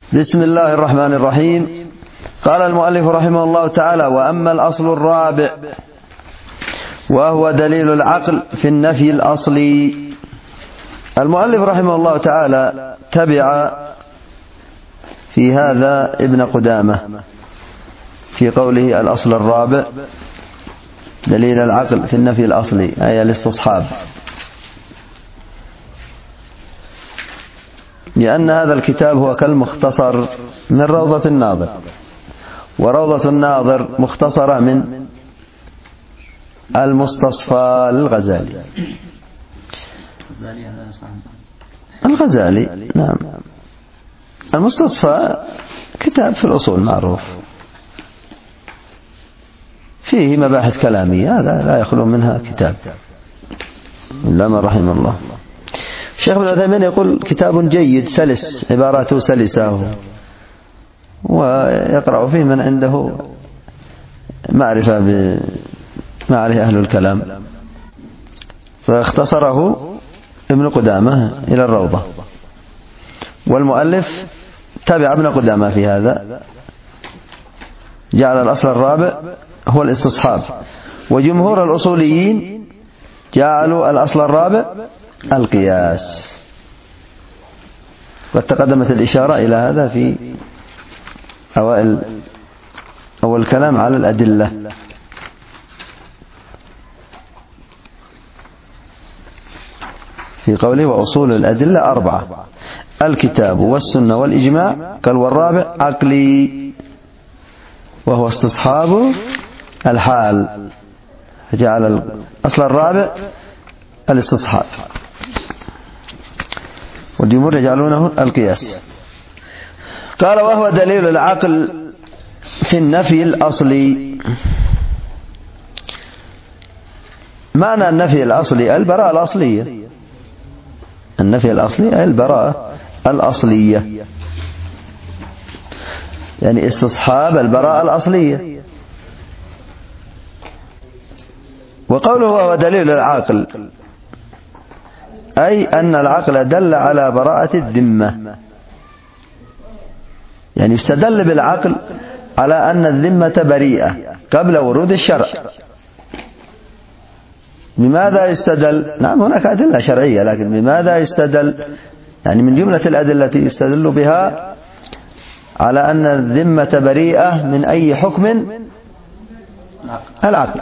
بسم الله الرحمن الرحيم. قال المؤلف رحمه الله تعالى: وأما الأصل الرابع وهو دليل العقل في النفي الأصلي. المؤلف رحمه الله تعالى تبع في هذا ابن قدامة في قوله الأصل الرابع دليل العقل في النفي الأصلي، أي الاستصحاب، لأن هذا الكتاب هو كالمختصر من روضة الناظر، وروضة الناظر مختصرة من المستصفى للغزالي. الغزالي نعم. المستصفى كتاب في الأصول معروف فيه مباحث كلامية، هذا لا يخلو منها كتاب إلا من رحم الله. الشيخ ابن عثيمين يقول كتاب جيد سلس، عباراته سلسة، ويقرأ فيه من عنده معرفة بما عليه أهل الكلام، فاختصره ابن قدامة إلى الروضة، والمؤلف تابع ابن قدامة في هذا، جعل الأصل الرابع هو الاستصحاب، وجمهور الأصوليين جعلوا الأصل الرابع القياس، قد تقدمت الإشارة إلى هذا في أول الكلام على الأدلة. في قوله وأصول الأدلة 4: الكتاب والسنة والإجماع. قال والرابع عقلي، وهو استصحاب الحال، فجعل الأصل الرابع الاستصحاب، والجمهور يجعلونه القياس. قال وهو دليل العقل في النفي الأصلي. معنى النفي الأصلي البراءة الأصلية، النفي الأصلي البراءة الأصلية، يعني استصحاب البراءة الأصلية. وقوله هو دليل العقل أي أن العقل دل على براءة الذمة، يعني يستدل بالعقل على أن الذمة بريئة قبل ورود الشرع. بماذا يستدل؟ نعم هناك أدلة شرعية، لكن بماذا يستدل؟ يعني من جملة الأدلة التي يستدل بها على أن الذمة بريئة من أي حكم؟ العقل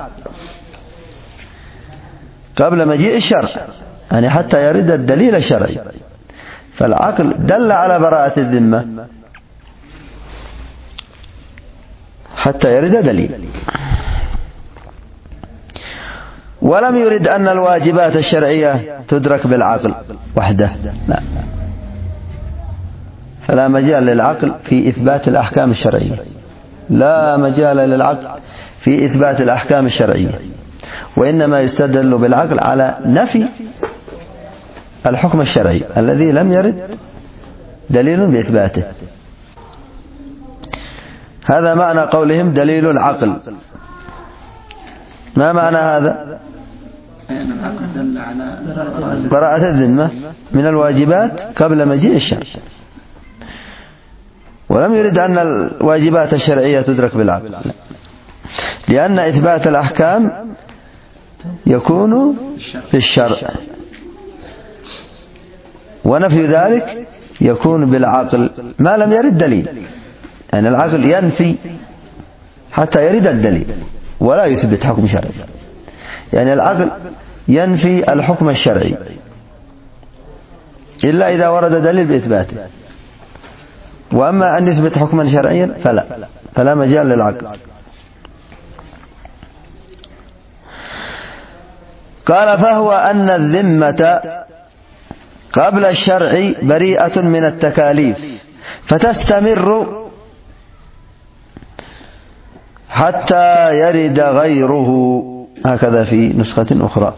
قبل مجيء الشرع، يعني حتى يرد الدليل الشرعي، فالعقل دل على براءة الذمة حتى يرد دليل، ولم يرد أن الواجبات الشرعية تدرك بالعقل وحده، لا، فلا مجال للعقل في إثبات الأحكام الشرعية، لا مجال للعقل في إثبات الأحكام الشرعية، وإنما يستدل بالعقل على نفي الحكم الشرعي الذي لم يرد دليل بإثباته. هذا معنى قولهم دليل العقل. ما معنى هذا؟ براءة الذمة من الواجبات قبل مجيء الشرع، ولم يرد أن الواجبات الشرعية تدرك بالعقل، لأن إثبات الأحكام يكون في الشرع، ونفي ذلك يكون بالعقل ما لم يرد دليل، يعني العقل ينفي حتى يرد الدليل ولا يثبت حكم شرعي، يعني العقل ينفي الحكم الشرعي إلا إذا ورد دليل بإثباته، وأما أن يثبت حكما شرعيا فلا مجال للعقل. قال فهو أن الذمة قبل الشرع بريئة من التكاليف، فتستمر حتى يرد غيره، هكذا في نسخة أخرى.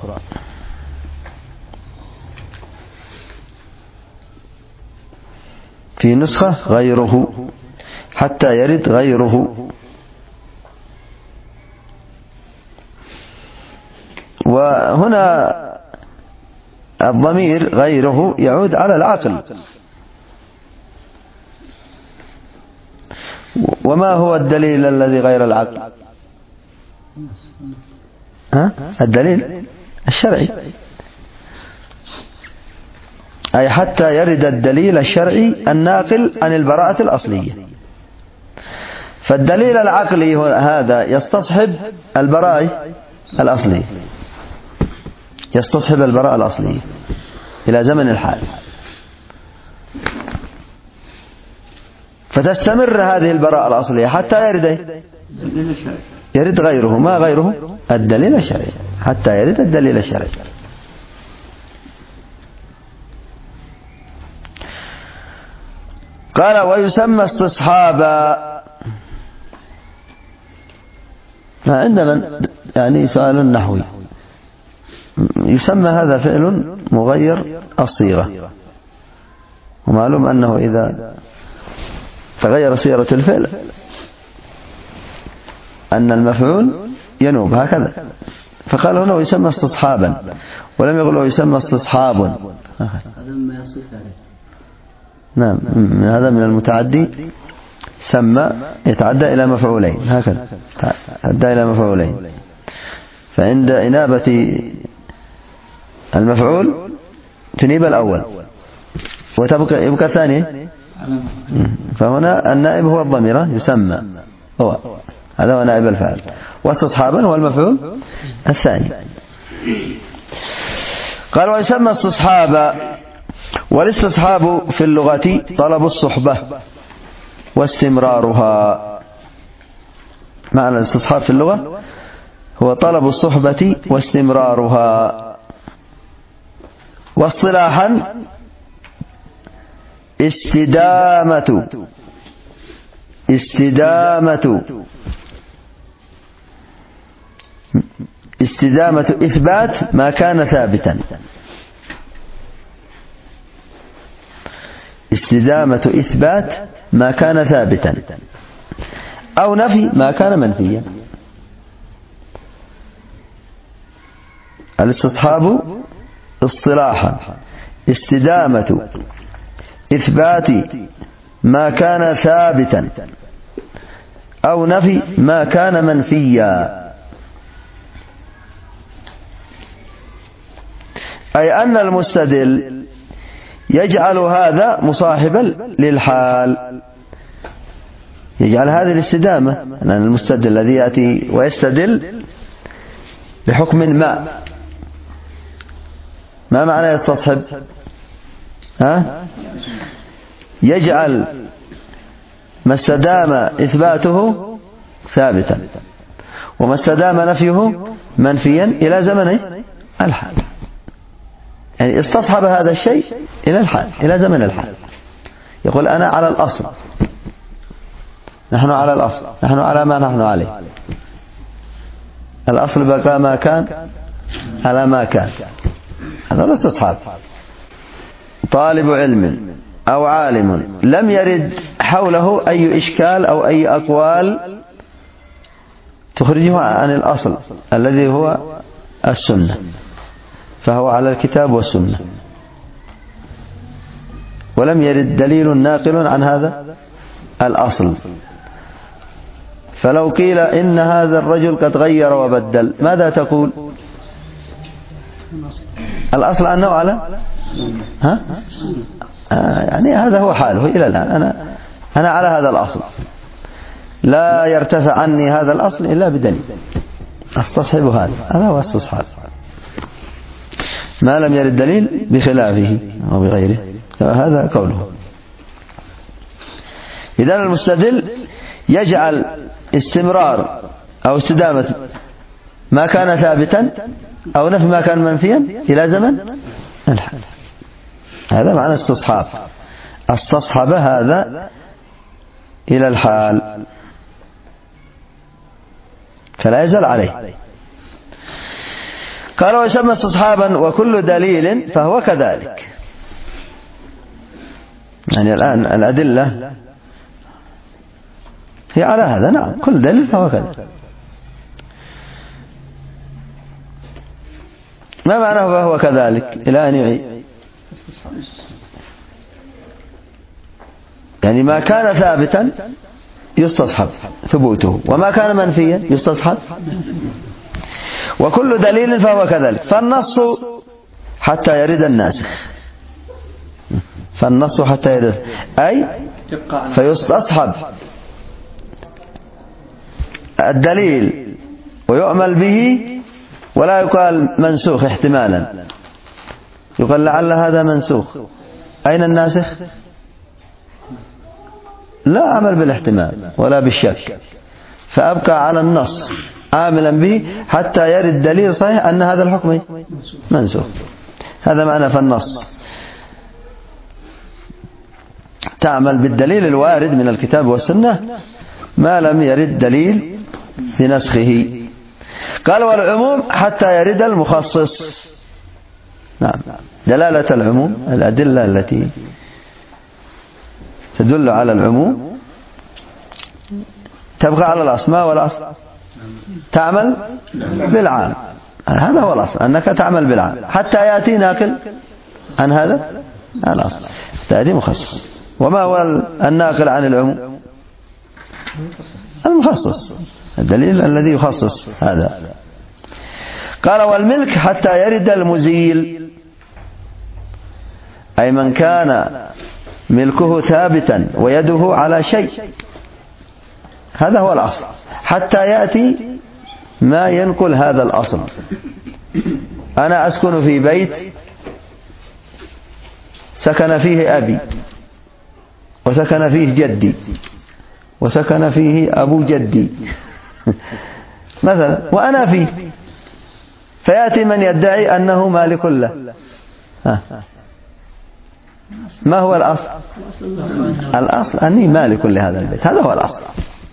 في نسخة غيره حتى يرد غيره. وهنا الضمير غيره يعود على العقل، وما هو الدليل الذي غير العقل؟ الدليل الشرعي، أي حتى يرد الدليل الشرعي الناقل عن البراءة الأصلية. فالدليل العقلي هذا يستصحب البراءة الأصلية، يستصحب البراءة الأصلية إلى زمن الحال، فتستمر هذه البراءة الأصلية حتى يرد غيره. ما غيره؟ الدليل الشرعي، حتى يرد الدليل الشرعي. قال ويسمى استصحابا. عندما يعني سؤال نحوي، يسمى هذا فعل مغير الصيغة، ومعلوم أنه إذا تغير صيغة الفعل أن المفعول ينوب هكذا. فقال هنا ويسمى استصحابا، ولم يقل ويسمى استصحاب. هذا ما يصف ذلك. نعم، هذا من المتعدي، سمى يتعدى إلى مفعولين، هكذا يتعدى إلى مفعولين. فعند إنابة المفعول تنيب الأول يبقى الثاني، فهنا النائب هو الضمير يسمى، هذا هو نائب الفاعل، واستصحابا هو المفعول الثاني. قال ويسمى استصحابا. والاستصحاب في اللغة طلب الصحبة واستمرارها. معنى الاستصحاب في اللغة هو طلب الصحبة واستمرارها. واصطلاحا استدامة إثبات ما كان ثابتا، استدامة إثبات ما كان ثابتا أو نفي ما كان منفيا. الاستصحاب اصطلاحا استدامة إثبات ما كان ثابتا أو نفي ما كان منفيا، أي أن المستدل يجعل هذا مصاحبا للحال، يجعل هذه الاستدامة، أن المستدل الذي يأتي ويستدل بحكم ما معنى يستصحب؟ يجعل ما استدام إثباته ثابتا وما استدام نفيه منفيا إلى زمن الحال، يعني استصحب هذا الشيء إلى الحال، إلى زمن الحال. يقول أنا على الأصل، نحن على الأصل، نحن على ما نحن عليه، الأصل بقى ما كان على ما كان، هذا هو الاستصحاب. طالب علم أو عالم لم يرد حوله أي إشكال أو أي أقوال تخرجه عن الأصل الذي هو السنة، فهو على الكتاب والسنة، ولم يرد دليل ناقل عن هذا الأصل. فلو قيل إن هذا الرجل قد غير وبدل، ماذا تقول؟ الأصل أنه على يعني هذا هو حاله إلى الآن، أنا على هذا الأصل، لا يرتفع عني هذا الأصل إلا بدليل، استصحب هذا هو استصحاب، ما لم يرد دليل بخلافه أو بغيره، هذا قوله. إذن المستدل يجعل استمرار أو استدامة ما كان ثابتا أو نفي ما كان منفيا إلى زمن الحال، هذا معنى استصحاب، استصحب هذا إلى الحال فلا يزال عليه. قال ويسمى استصحابا وكل دليل فهو كذلك. يعني الآن الأدلة هي على هذا، نعم، كل دليل فهو كذلك. ما معناه فهو كذلك إلى أن يعيد؟ يعني ما كان ثابتا يستصحب ثبوته، وما كان منفيا يستصحب. وكل دليل فهو كذلك. فالنص حتى يرد الناسخ، فالنص حتى يرد أي فيستصحب الدليل ويؤمل به، ولا يقال منسوخ احتمالا، يقال لعل هذا منسوخ. أين الناسخ؟ لا عمل بالاحتمال ولا بالشك، فأبقى على النص عاملا به حتى يرد دليل صحيح أن هذا الحكم منسوخ. هذا معنى فالنص، تعمل بالدليل الوارد من الكتاب والسنة ما لم يرد دليل بنسخه. قال والعموم حتى يرد المخصص. نعم، دلالة العموم الأدلة التي تدل على العموم تبقى على الأصل. ما هو الأصل؟ تعمل بالعام، هذا هو الأصل، أنك تعمل بالعام حتى يأتي ناقل عن هذا الأصل، تأتي مخصص. وما هو الناقل عن العموم؟ المخصص، الدليل الذي يخصص هذا. قال والملك حتى يرد المزيل، أي من كان ملكه ثابتا ويده على شيء، هذا هو الأصل، حتى يأتي ما ينقل هذا الأصل. أنا أسكن في بيت سكن فيه أبي، وسكن فيه جدي، وسكن فيه أبو جدي مثلا، وأنا فيه، فيأتي من يدعي أنه مالك له. ما هو الأصل؟ الأصل أني مالك لهذا البيت، هذا هو الأصل.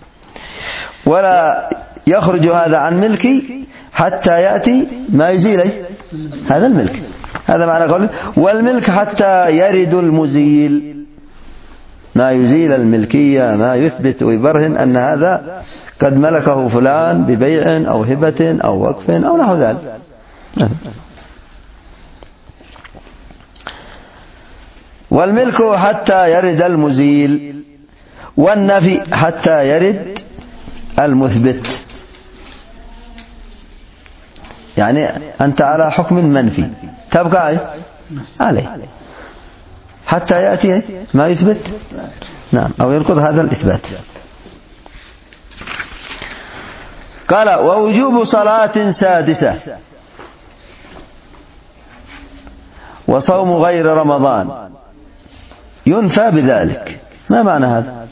ولا يخرج هذا عن ملكي حتى يأتي ما يزيله هذا الملك. هذا معنى قوله والملك حتى يرد المزيل، ما يزيل الملكية، ما يثبت ويبرهن أن هذا قد ملكه فلان ببيع أو هبة أو وقف أو نحو ذلك. والملك حتى يرد المزيل، والنفي حتى يرد المثبت. يعني أنت على حكم منفي تبقى عليه حتى يأتي ما يثبت، نعم، أو ينقض هذا الإثبات. قال ووجوب صلاة سادسة وصوم غير رمضان ينفى بذلك. ما معنى هذا؟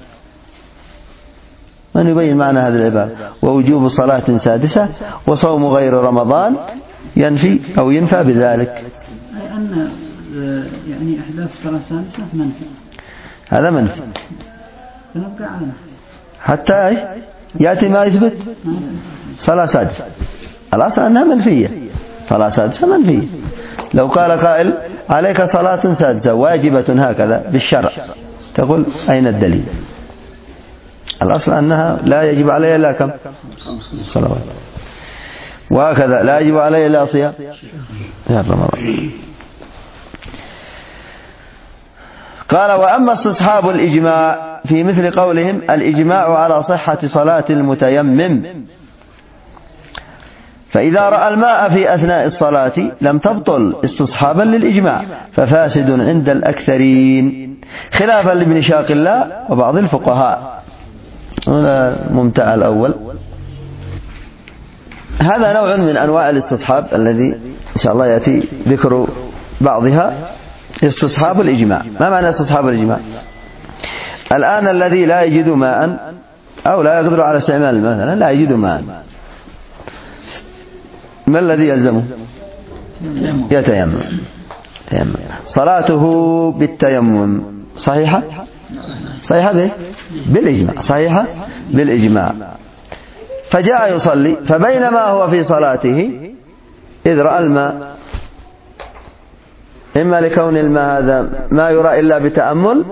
من يبين معنى هذه العبارة؟ ووجوب صلاة سادسة وصوم غير رمضان ينفي أو ينفى بذلك. أي أن يعني إحداث صلاة سادسة منفي، هذا منفي، فنبقى على حتى يأتي ما يثبت صلاة سادسة. الأصل أنها منفية، صلاة سادسة منفية. لو قال قائل عليك صلاة سادسة واجبة هكذا بالشرع، تقول أين الدليل؟ الأصل أنها لا يجب علي إلا كم صلوات، وهكذا لا يجب علي إلا صيام رمضان. قال وأما استصحاب الإجماع في مثل قولهم الإجماع على صحة صلاة المتيمم، فإذا رأى الماء في أثناء الصلاة لم تبطل استصحابا للإجماع، ففاسد عند الأكثرين، خلافا لابن شاق الله وبعض الفقهاء. هنا ممتع الأول. هذا نوع من أنواع الاستصحاب الذي إن شاء الله يأتي ذكر بعضها. استصحاب الإجماع. ما معنى استصحاب الإجماع؟ الآن الذي لا يجد ماء أو لا يقدر على استعمال مثلا، لا يجد ماء، ما الذي يلزمه؟ يتيمم. صلاته بالتيمم صحيحة؟ صحيحة بالإجماع، صحيحة بالإجماع. فجاء يصلي، فبينما هو في صلاته إذ رأى الماء، إما لكون الماء هذا ما يرى إلا بتأمل،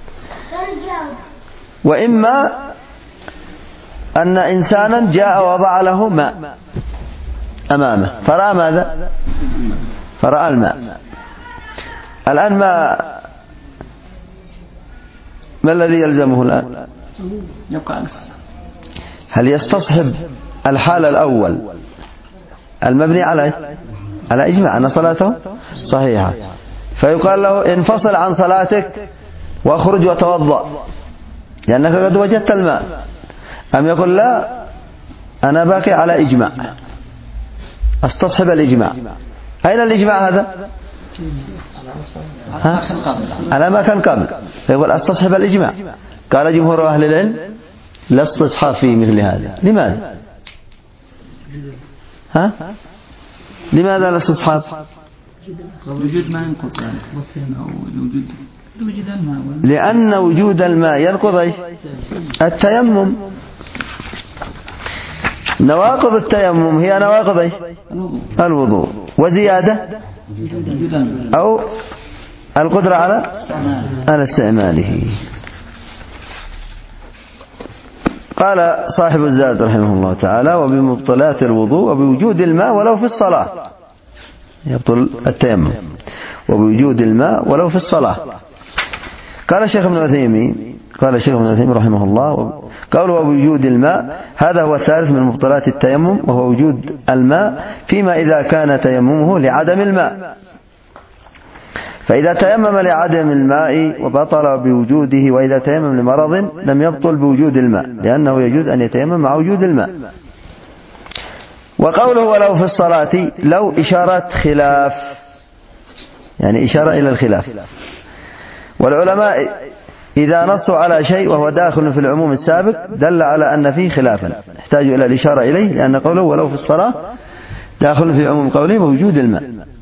وإما أن إنسانا جاء وضع له ماء أمامه فرأى ماذا؟ فرأى الماء. الآن ما الذي يلزمه الآن؟ يبقى هل يستصحب الحال الأول المبني على إجماع أن صلاته صحيحة، فيقال له انفصل عن صلاتك واخرج وتوضأ لأنك قد وجدت الماء، أم يقول لا أنا باقي على إجماع استصحب الإجماع؟ أين الإجماع هذا؟ على ما كان قبل، فيقول استصحب الإجماع. قال جمهور أهل العلم لا استصحاب في مثل هذا. لماذا؟ لماذا لا استصحاب؟ وجود ما ينقض أو وجود الماء، لأن وجود الماء ينقض التيمم. نواقض التيمم هي نواقض الوضوء، وزيادة أو القدرة على استعماله. قال صاحب الزاد رحمه الله تعالى: وبمبطلات الوضوء وبوجود الماء ولو في الصلاة، يبطل التيمم وبوجود الماء ولو في الصلاة. قال الشيخ ابن عثيمين رحمه الله: قوله وبوجود الماء هذا هو الثالث من مبطلات التيمم، وهو وجود الماء فيما إذا كان تيممه لعدم الماء، فإذا تيمم لعدم الماء وبطل بوجوده، وإذا تيمم لمرض لم يبطل بوجود الماء لأنه يجوز أن يتيمم مع وجود الماء. وقوله ولو في الصلاة لو إشارة خلاف، يعني إشارة إلى الخلاف، والعلماء إذا نصوا على شيء وهو داخل في العموم السابق دل على أن فيه خلافا يحتاج إلى الإشارة إليه، لأن قوله ولو في الصلاة داخل في عموم قوله ووجود الماء.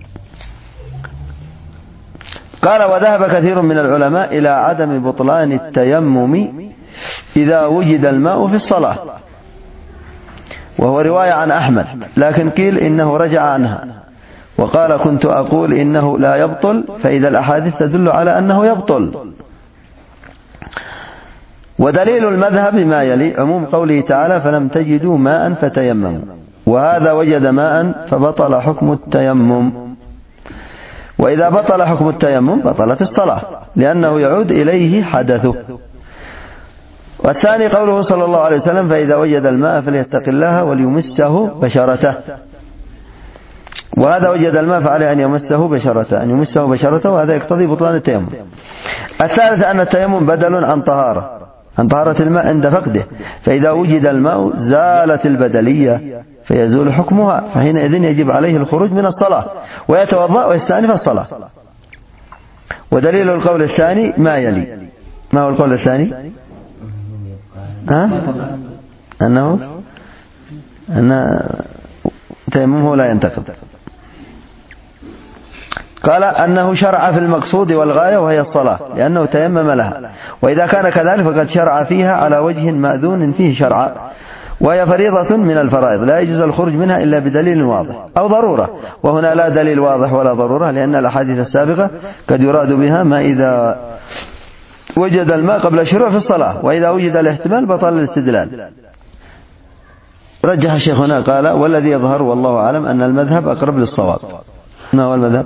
قال: وذهب كثير من العلماء إلى عدم بطلان التيمم إذا وجد الماء في الصلاة، وهو رواية عن أحمد، لكن قيل إنه رجع عنها وقال: كنت أقول إنه لا يبطل، فإذا الأحاديث تدل على أنه يبطل. ودليل المذهب ما يلي: عموم قوله تعالى: فلم تجدوا ماء فتيمموا، وهذا وجد ماء فبطل حكم التيمم، وإذا بطل حكم التيمم بطلت الصلاة لأنه يعود إليه حدثه. والثاني قوله صلى الله عليه وسلم: فإذا وجد الماء فليتق الله وليمسه بشرته، وهذا وجد الماء فعليه أن يمسه بشرته، وهذا يقتضي بطلان التيمم. الثالث أن التيمم بدل عن طهارة الماء عند فقده، فإذا وجد الماء زالت البدلية فيزول حكمها، فحينئذ يجب عليه الخروج من الصلاة ويتوضأ ويستأنف الصلاة. ودليل القول الثاني ما يلي. ما هو القول الثاني؟ أن تيممه لا ينتقض. قال: أنه شرع في المقصود والغاية وهي الصلاة لأنه تيمم لها، وإذا كان كذلك فقد شرع فيها على وجه مأذون فيه شرعا، وهي فريضة من الفرائض لا يجوز الخروج منها إلا بدليل واضح أو ضرورة، وهنا لا دليل واضح ولا ضرورة، لأن الأحاديث السابقة قد يراد بها ما إذا وجد الماء قبل الشروع في الصلاة، وإذا وجد الاحتمال بطل الاستدلال. رجح الشيخ هنا قال: والذي يظهر والله أعلم أن المذهب أقرب للصواب. ما هو المذهب؟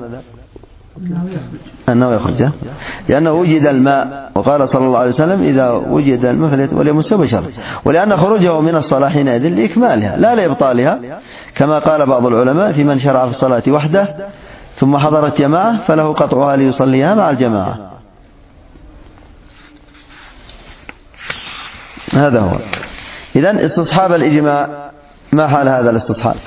أنه يخرج، لأنه وجد الماء، وقال صلى الله عليه وسلم: إذا وجد الماء وليمسه بشرته، ولأن خروجه من الصلاة حينئذ لإكمالها لا لإبطالها، كما قال بعض العلماء في من شرع في الصلاة وحده ثم حضرت جماعة فله قطعها ليصليها مع الجماعة. هذا هو. إذن استصحاب الإجماع، ما حال هذا الاستصحاب؟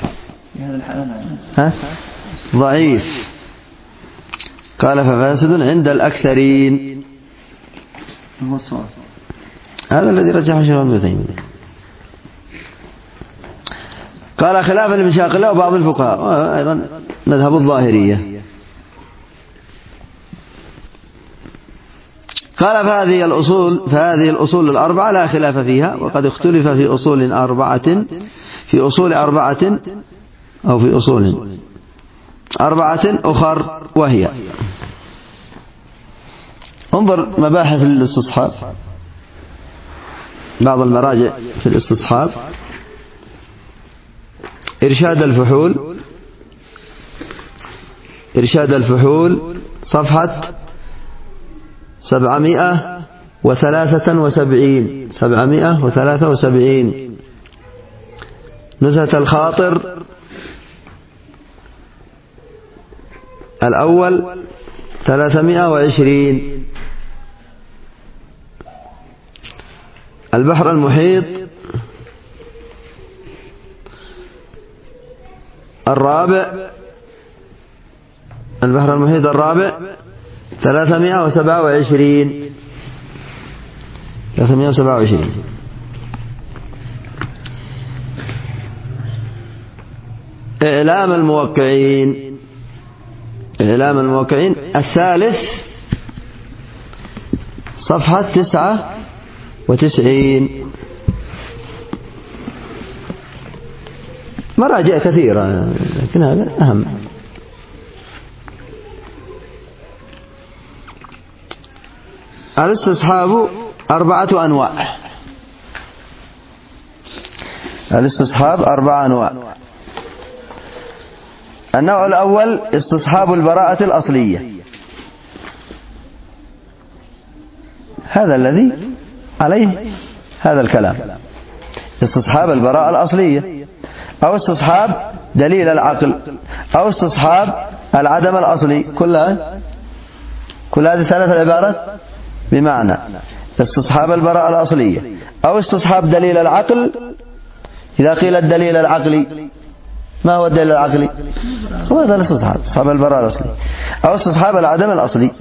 ضعيف. قال: ففاسد عند الأكثرين. هذا الذي رجحه الشيخ ابن عثيمين. قال: خلافا للمشاقلة وبعض الفقهاء، أيضا مذهب الظاهرية. قال: فهذه الأصول الأربعة لا خلاف فيها، وقد اختلف في أصول أربعة أخر، وهي: انظر مباحث الاستصحاب، بعض المراجع في الاستصحاب: إرشاد الفحول صفحة 773. 773. نزهة الخاطر الأول 320. البحر المحيط الرابع 327. إعلام الموقعين الثالث صفحة 99. مراجع كثيرة لكن هذا أهم. الاستصحاب 4 أنواع. الاستصحاب 4 أنواع. النوع الأول استصحاب البراءة الأصلية، هذا الذي عليه هذا الكلام، استصحاب البراءة الأصلية، أو استصحاب دليل العقل، أو استصحاب العدم الأصلي. كل هذه 3 عبارات بمعنى استصحاب البراءة الأصلية، أو استصحاب دليل العقل. إذا قيل الدليل العقلي، ما هو الدليل العقلي؟ هو هذا استصحاب البراءة الأصلي، أو استصحاب العدم الأصلي.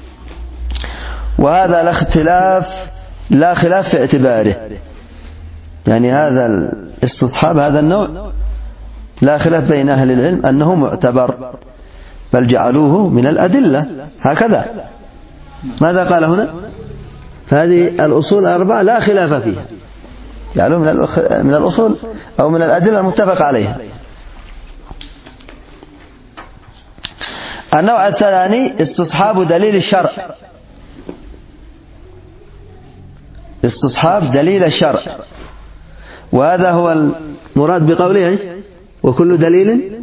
وهذا لا خلاف في اعتباره، يعني هذا الاستصحاب هذا النوع لا خلاف بين أهل العلم أنه معتبر، بل جعلوه من الأدلة هكذا. ماذا قال هنا؟ هذه الأصول 4 لا خلاف فيها، جعلوه من الأصول أو من الأدلة المتفق عليها. النوع الثاني استصحاب دليل الشرع، استصحاب دليل الشرع، وهذا هو المراد بقوله وكل دليل،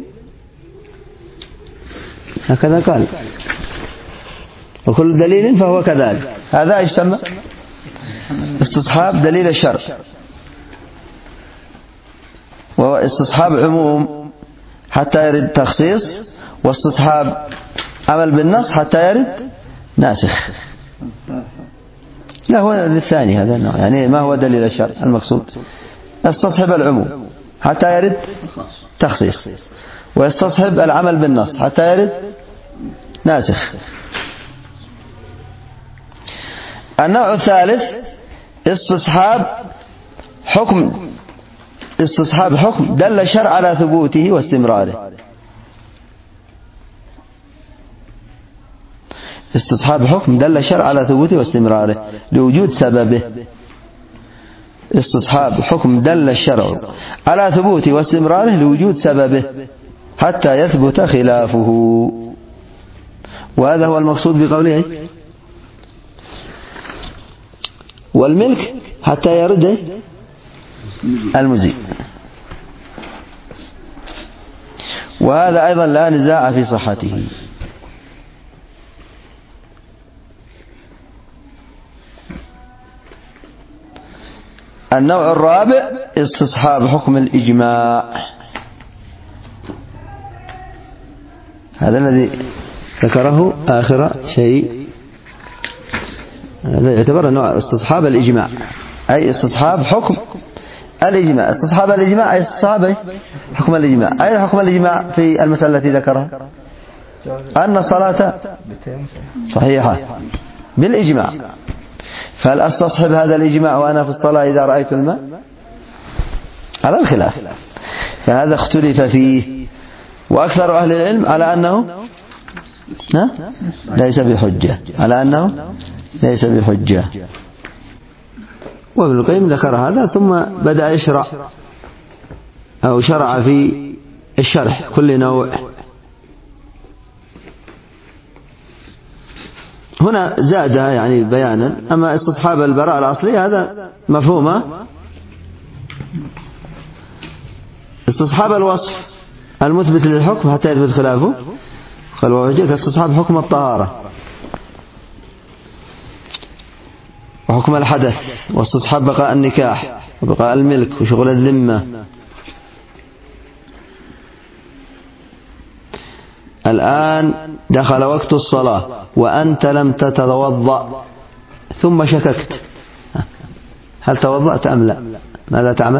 هكذا قال، وكل دليل فهو كذلك. هذا يسمى استصحاب دليل الشرع، وهو استصحاب عموم حتى يرد تخصيص، واستصحاب عمل بالنص حتى يرد ناسخ. لا، هو الثاني هذا النوع، يعني ما هو دليل الشرع المقصود؟ استصحب العموم حتى يرد تخصيص، ويستصحب العمل بالنص حتى يرد ناسخ. النوع الثالث استصحاب حكم دل الشرع على ثبوته واستمراره. استصحاب حكم دل الشرع على ثبوته واستمراره لوجود سببه. استصحاب حكم دل الشرع على ثبوته واستمراره لوجود سببه حتى يثبت خلافه. وهذا هو المقصود بقوله والملك حتى يرد المزيد. وهذا أيضا لا نزاع في صحته. النوع الرابع استصحاب حكم الإجماع، هذا الذي ذكره آخر شيء، هذا يعتبر نوع استصحاب الإجماع، أي استصحاب حكم الإجماع. استصحاب الإجماع أي استصحاب حكم الإجماع. أي حكم الإجماع في المسألة التي ذكرها؟ أن الصلاة صحيحة بالإجماع. فهل أستصحب هذا الإجماع وأنا في الصلاة إذا رأيت الماء؟ على الخلاف، فهذا اختلف فيه، وأكثر أهل العلم على أنه ليس بحجة، على أنه ليس بحجة. وابن القيم ذكر هذا ثم بدأ يشرع أو شرع في الشرح كل نوع. هنا زاد يعني بيانا. أما استصحاب البراءة الأصلية هذا مفهومه. استصحاب الوصف المثبت للحكم حتى يثبت خلافه، قال ووجدك استصحاب حكم الطهارة. وحكم الحدث واستصحاب بقاء النكاح وبقاء الملك وشغل الذمة. الآن دخل وقت الصلاة وأنت لم تتوضأ ثم شككت، هل توضأت أم لا؟ ماذا تعمل؟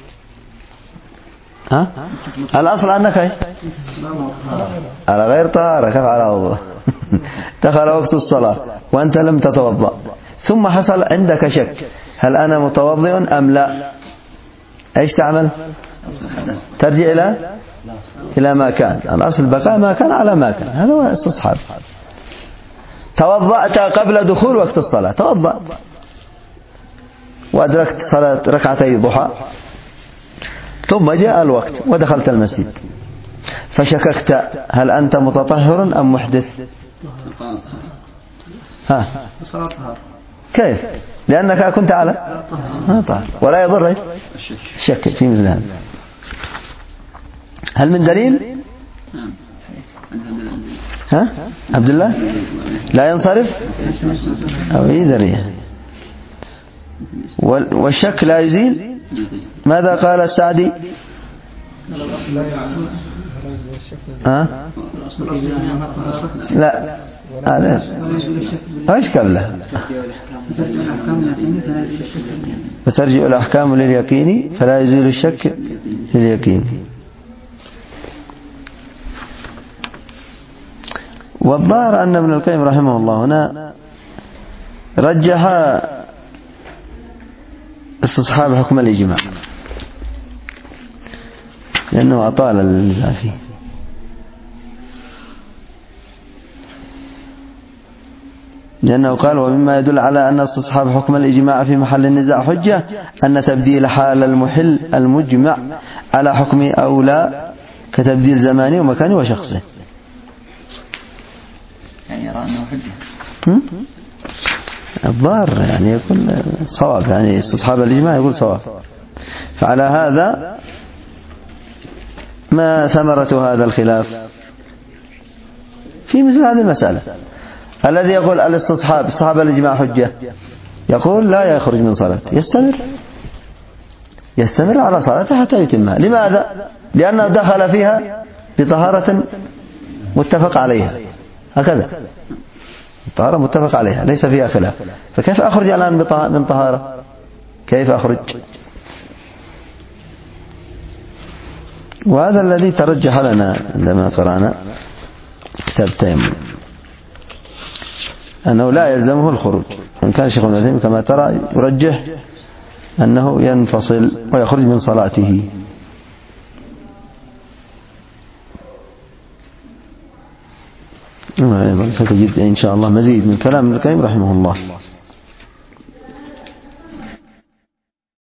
الأصل أنك على غير طهارة، كيف على وضوء؟ دخل وقت الصلاة وأنت لم تتوضأ ثم حصل عندك شك، هل أنا متوضئ أم لا؟ إيش تعمل؟ ترجع إلى ما كان، الأصل بقاء ما كان على ما كان، هذا هو استصحاب. توضأت قبل دخول وقت الصلاة، توضأ وأدركت صلاة ركعتي ضحى ثم جاء الوقت ودخلت المسجد فشككت، هل أنت متطهر أم محدث؟ كيف؟ لأنك كنت على طهر ولا يضر الشك في مثل هذا. هل من دليل؟ عبد الله لا ينصرف أو يدري، والشك لا يزيل. ماذا قال السعدي؟ لا ايش قبله؟ فترجع الأحكام لليقين فلا يزيل الشك لليقين. والظاهر أن ابن القيم رحمه الله هنا رجح استصحاب حكم الإجماع لأنه أطال النزاع فيه. لأنه قال ومما يدل على أن استصحاب حكم الإجماع في محل النزاع حجة أن تبديل حال المحل المجمع على حكم أولى كتبديل زمانه ومكانه وشخصه. يعني يرى أنه حجة. الظاهر يعني يقول صواب، يعني استصحاب الإجماع يقول صواب. فعلى هذا ما ثمرة هذا الخلاف في مثل هذه المسألة؟ الذي يقول استصحاب الإجماع حجة يقول لا يخرج من صلاته، يستمر على صلاته حتى يتمها. لماذا؟ لأنه دخل فيها بطهارة متفق عليها، هكذا طهارة متفق عليها ليس فيها خلاف، فكيف أخرج الآن من طهارة؟ كيف أخرج؟ وهذا الذي ترجح لنا عندما قرأنا كتاب التيمم أنه لا يلزمه الخروج. وإن كان شيخ ابن عثيمين كما ترى يرجح أنه ينفصل ويخرج من صلاته. أيضا ستجد إن شاء الله مزيد من كلام ابن القيم رحمه الله.